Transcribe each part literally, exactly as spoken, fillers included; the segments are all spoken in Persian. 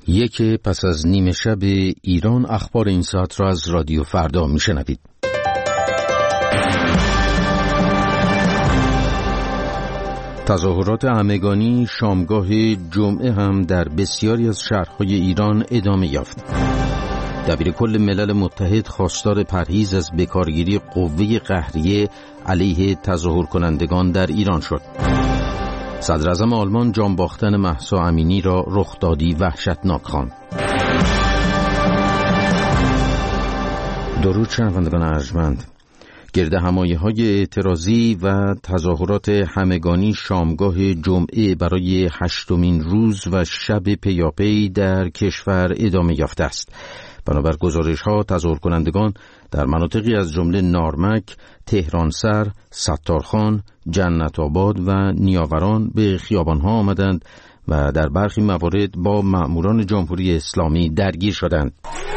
یک پس از نیمه شب ایران اخبار این ساعت را از رادیو فردا میشنوید. تظاهرات همگانی شامگاه جمعه هم در بسیاری از شهرهای ایران ادامه یافت. دبیرکل ملل متحد خواستار پرهیز از بکارگیری قوه قهریه علیه تظاهر کنندگان در ایران شد. صدر اعظم آلمان جانباختن مهسا امینی را رخدادی وحشتناک خواند. درود شنوندگان ارجمند. گرد همایی‌های اعتراضی و تظاهرات همگانی شامگاه جمعه برای هشتمین روز و شب پیاپی در کشور ادامه یافته است. بنابر گزارش‌ها تظاهر کنندگان در مناطقی از جمله نارمک، تهرانسر، ستارخان، جنت آباد و نیاوران به خیابان‌ها آمدند و در برخی موارد با مأموران جمهوری اسلامی درگیر شدند.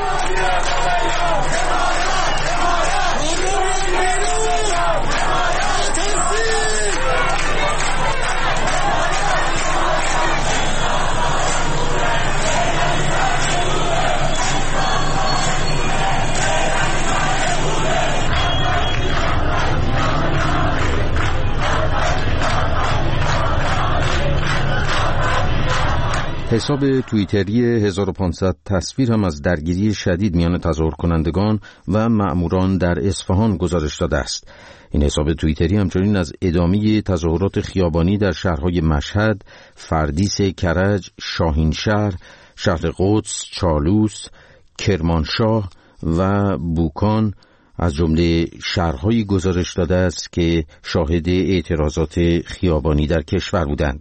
حساب توییتری هزار و پانصد تصویر هم از درگیری شدید میان تظاهر کنندگان و مأموران در اصفهان گزارش داده است. این حساب توییتری همچنین از ادامه تظاهرات خیابانی در شهرهای مشهد، فردیس کرج، شاهینشهر، شهر قدس، چالوس، کرمانشاه و بوکان از جمله شهرهایی گزارش داده است که شاهد اعتراضات خیابانی در کشور بودند.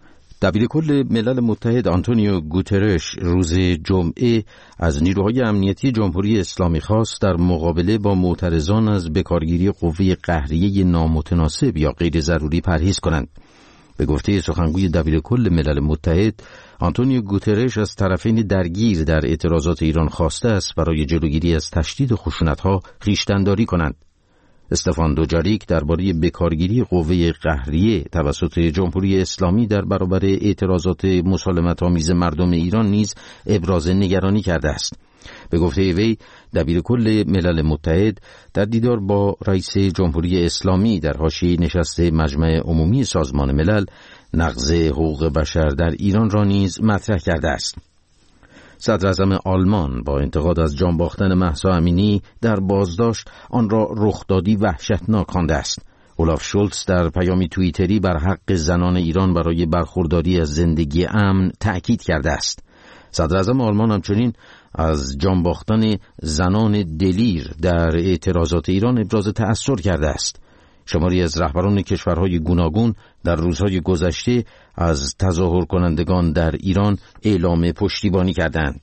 دبیرکل ملل متحد آنتونیو گوترش روز جمعه از نیروهای امنیتی جمهوری اسلامی خواست در مقابله با معترضان از بکارگیری قوه قهریه نامتناسب یا غیر ضروری پرهیز کنند. به گفته سخنگوی دبیرکل ملل متحد، آنتونیو گوترش از طرفین درگیر در اعتراضات ایران خواسته است برای جلوگیری از تشدید خشونت‌ها خویشتن‌داری کنند. استفان دوجاریک درباره بکارگیری قوه قهریه توسط جمهوری اسلامی در برابر اعتراضات مسالمت‌آمیز مردم ایران نیز ابراز نگرانی کرده است. به گفته وی، دبیرکل ملل متحد در دیدار با رئیس جمهوری اسلامی در حاشیه نشست مجمع عمومی سازمان ملل نقض حقوق بشر در ایران را نیز مطرح کرده است. صدر اعظم آلمان با انتقاد از جانباختن مهسا امینی در بازداشت آن را رخدادی وحشتناک خوانده است. اولاف شولتز در پیامی توییتری بر حق زنان ایران برای برخورداری از زندگی امن تأکید کرده است. صدر اعظم آلمان همچنین از جانباختن زنان دلیر در اعتراضات ایران ابراز تأثر کرده است. شماری از رهبران کشورهای گوناگون در روزهای گذشته از تظاهر کنندگان در ایران اعلام پشتیبانی کردند.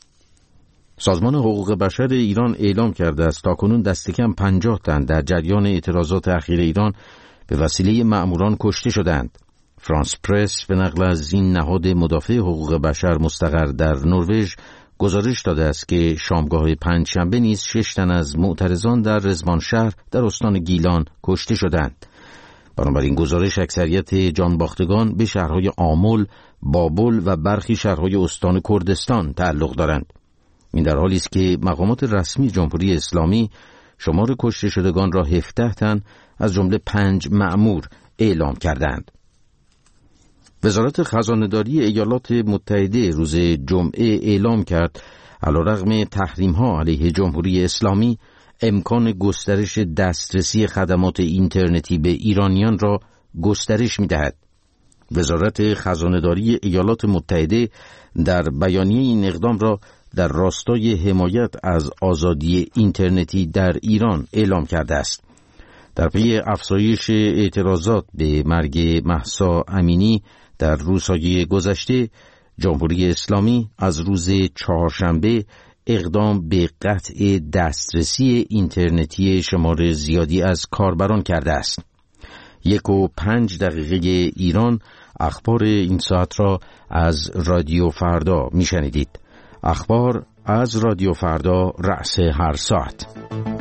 سازمان حقوق بشر ایران اعلام کرده است تاکنون دست کم پنجاه تن در جریان اعتراضات اخیر ایران به وسیله مأموران کشته شدند. فرانس پرس به نقل از این نهاد مدافع حقوق بشر مستقر در نروژ گزارش داده است که شامگاه پنجشنبه نیز شش تن از معترضان در رزوانشهر در استان گیلان کشته شدند. بنابراین گزارش اکثریت جانباختگان به شهرهای آمل، بابل و برخی شهرهای استان کردستان تعلق دارند. این در حالی است که مقامات رسمی جمهوری اسلامی شمار کشته شدگان را هفده تن از جمله پنج مأمور اعلام کردند. وزارت خزانه‌داری ایالات متحده روز جمعه اعلام کرد علیرغم تحریم‌ها علیه جمهوری اسلامی امکان گسترش دسترسی خدمات اینترنتی به ایرانیان را گسترش می‌دهد. وزارت خزانه‌داری ایالات متحده در بیانیه این اقدام را در راستای حمایت از آزادی اینترنتی در ایران اعلام کرده است. در پی افزایش اعتراضات به مرگ مهسا امینی در روزهای گذشته، جمهوری اسلامی از روز چهارشنبه اقدام به قطع دسترسی اینترنتی شمار زیادی از کاربران کرده است. یک و پنج دقیقه ایران اخبار این ساعت را از رادیو فردا میشنیدید. اخبار از رادیو فردا رأس هر ساعت.